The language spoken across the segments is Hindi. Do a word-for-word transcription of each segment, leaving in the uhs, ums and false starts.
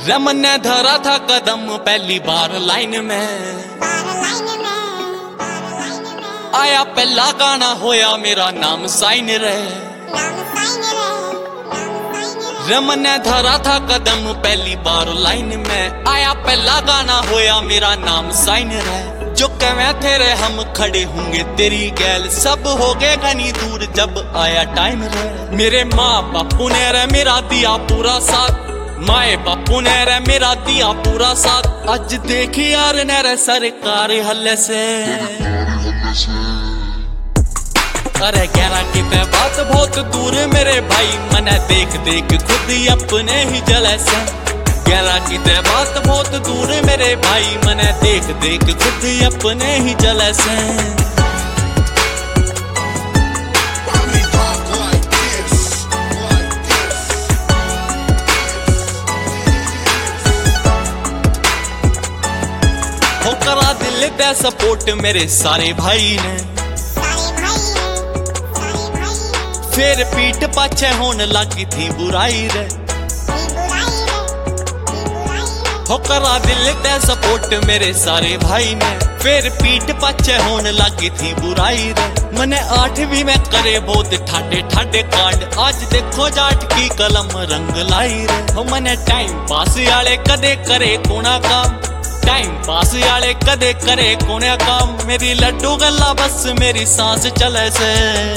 रमन ने धरा था कदम पहली बार लाइन में, आया पहला गाना होया मेरा नाम साइन रहे। रमन ने धरा था कदम पहली बार लाइन में, आया पहला गाना होया मेरा नाम साइन रहे। जो कहे तेरे हम खड़े होंगे तेरी गैल, सब हो गए घनी दूर जब आया टाइम रहे। मेरे माँ बापू ने रे मेरा दिया पूरा साथ, माए बापू ने रे मेरा दिया पूरा साथ। आज देखी यार ने रे सरकारी हल्ले से, अरे गहरा की ते बात बहुत दूर मेरे भाई, मने देख देख खुद ही अपने ही जले से। गहरा की ते बात बहुत दूर मेरे भाई, मने देख देख खुद ही अपने ही जले से। हो करा दिल ते सपोर्ट मेरे सारे भाई ने, फिर पीठ पाछे होने लगी थी बुराई रे। हो करा दिल ते सपोर्ट मेरे सारे भाई ने, फिर पीठ पाछे होने लगी थी बुराई रे। मने आठवीं में करे बहुत ठाडे ठाडे कांड, आज देखो जाट की कलम रंग लाई रे। हो मने टाइम पास आले कदे करे कोना काम, टाइम पास आले कदे करे कोना काम। मेरी लड्डू गल्ला बस मेरी सांस चले से,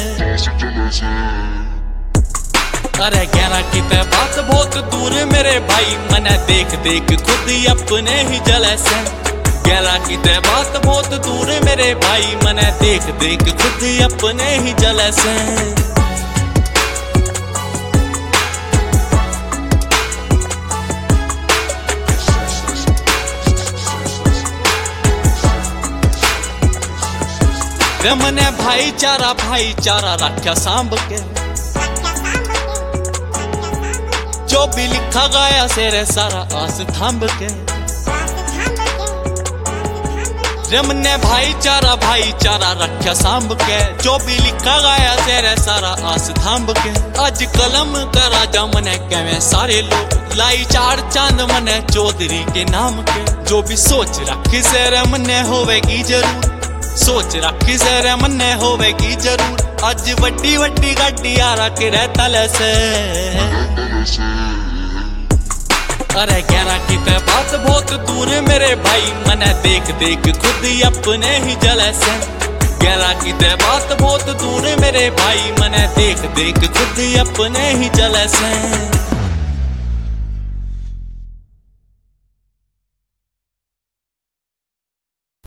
अरे गहरा की ते बात बहुत दूर मेरे भाई, मने देख देख खुद ही अपने ही जले से। गहरा की ते बात बहुत दूर मेरे भाई, मने देख देख खुद ही अपने ही जले से। रमने भाईचारा भाईचारा रखा सांभ के, जो भी लिखा गया सेरे सारा आस थांब के। रमने भाईचारा भाईचारा रखा सांभ के, जो भी लिखा गया सेरे सारा आस थांब के। आज कलम का राजा मने कहे सारे लोग, लाई चार चांद मने चौधरी के नाम के। जो भी सोच रखी से रमने होवेगी जरूर, सोच रखी से रमने होवेगी जरूर। आज वड्डी वड्डी गाड़ी आ रखे रहता से, अरे गहरा की ते बात बहुत दूर मेरे भाई, मने देख देख खुद ही अपने ही जले से। गहरा की ते बात बहुत दूर मेरे भाई, मने देख देख खुद ही अपने ही जले से।